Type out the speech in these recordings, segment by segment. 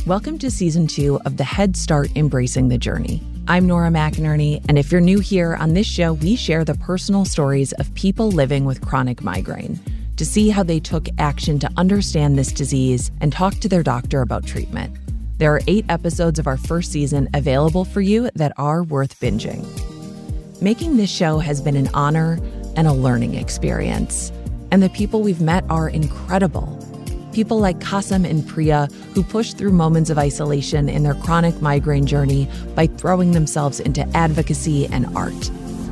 Welcome to Season 2 of the Head Start Embracing the Journey. I'm Nora McInerney, and if you're new here, on this show, we share the personal stories of people living with chronic migraine to see how they took action to understand this disease and talk to their doctor about treatment. There are 8 episodes of our first season available for you that are worth binging. Making this show has been an honor and a learning experience, and the people we've met are incredible. People like Qasim and Priya, who pushed through moments of isolation in their chronic migraine journey by throwing themselves into advocacy and art.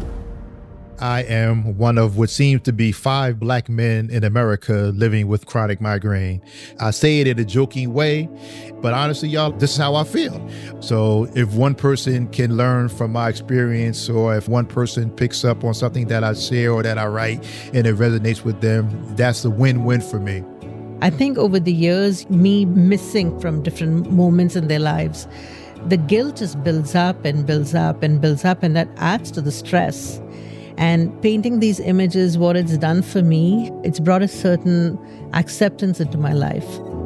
I am one of what seems to be 5 Black men in America living with chronic migraine. I say it in a joking way, but honestly, y'all, this is how I feel. So if one person can learn from my experience, or if one person picks up on something that I share or that I write and it resonates with them, that's a win-win for me. I think over the years, me missing from different moments in their lives, the guilt just builds up and builds up and builds up, and that adds to the stress. And painting these images, what it's done for me, it's brought a certain acceptance into my life.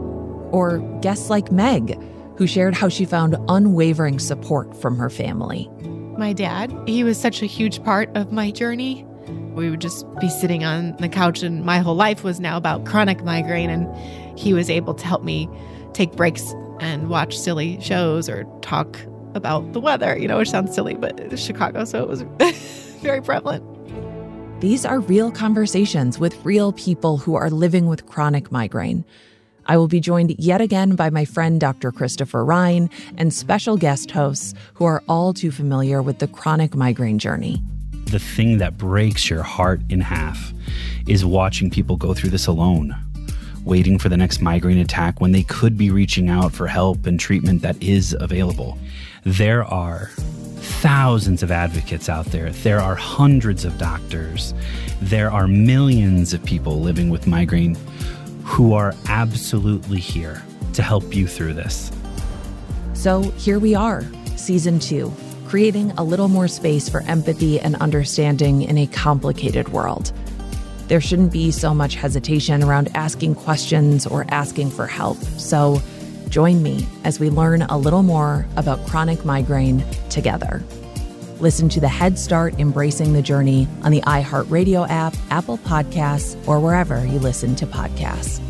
Or guests like Meg, who shared how she found unwavering support from her family. My dad, he was such a huge part of my journey. We would just be sitting on the couch, and my whole life was now about chronic migraine, and he was able to help me take breaks and watch silly shows or talk about the weather, which sounds silly, but it's Chicago, so it was very prevalent. These are real conversations with real people who are living with chronic migraine. I will be joined yet again by my friend Dr. Christopher Ryan and special guest hosts who are all too familiar with the chronic migraine journey. The thing that breaks your heart in half is watching people go through this alone, waiting for the next migraine attack when they could be reaching out for help and treatment that is available. There are thousands of advocates out there. There are hundreds of doctors. There are millions of people living with migraine who are absolutely here to help you through this. So here we are, Season 2. Creating a little more space for empathy and understanding in a complicated world. There shouldn't be so much hesitation around asking questions or asking for help. So join me as we learn a little more about chronic migraine together. Listen to the Head Start Embracing the Journey on the iHeartRadio app, Apple Podcasts, or wherever you listen to podcasts.